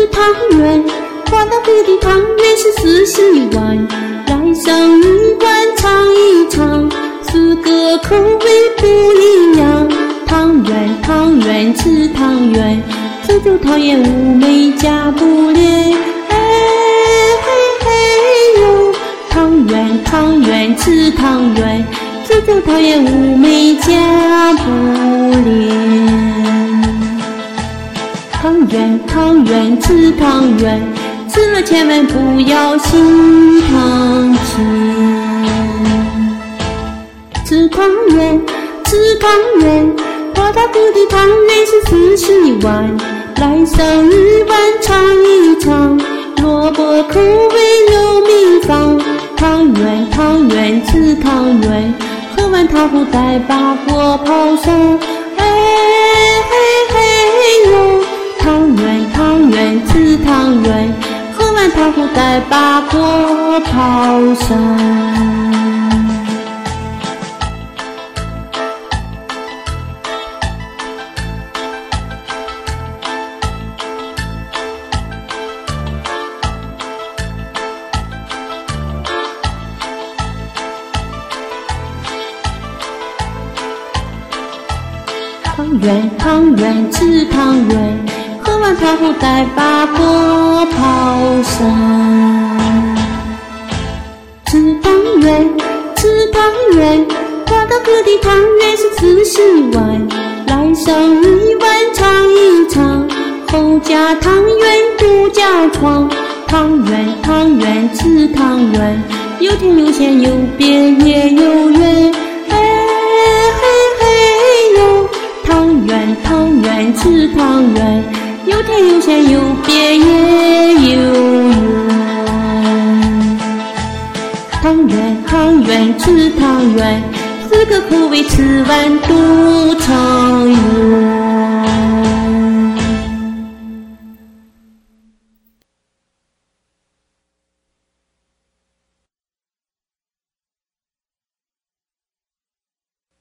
吃汤圆，花大贵的汤圆是41碗，来上一碗尝一尝，4个口味不一样。汤圆汤圆吃汤圆，这就讨厌乌梅加布莲。汤圆汤圆吃汤圆，这就讨厌乌梅加布莲。汤圆汤圆吃汤圆，吃了千万不要心烫钱。吃汤圆吃汤圆，花大骨的汤圆是41碗，来上一碗尝一尝，萝卜口味肉米饭。汤圆汤圆吃汤圆，喝完汤后再把锅泡上。汤圆汤圆吃汤圆，喝完汤后再把锅泡上。汤圆汤圆吃汤圆，喝完汤后再把锅泡上。吃汤圆吃汤圆，花大个的汤圆是41碗，来上一碗尝一尝，后加汤圆不加床。汤圆汤圆吃汤圆，有甜有咸有边也有圆。汤圆汤圆吃汤圆，有甜有咸有边也有圆。汤圆汤圆吃汤圆，4个口味吃完肚肠圆。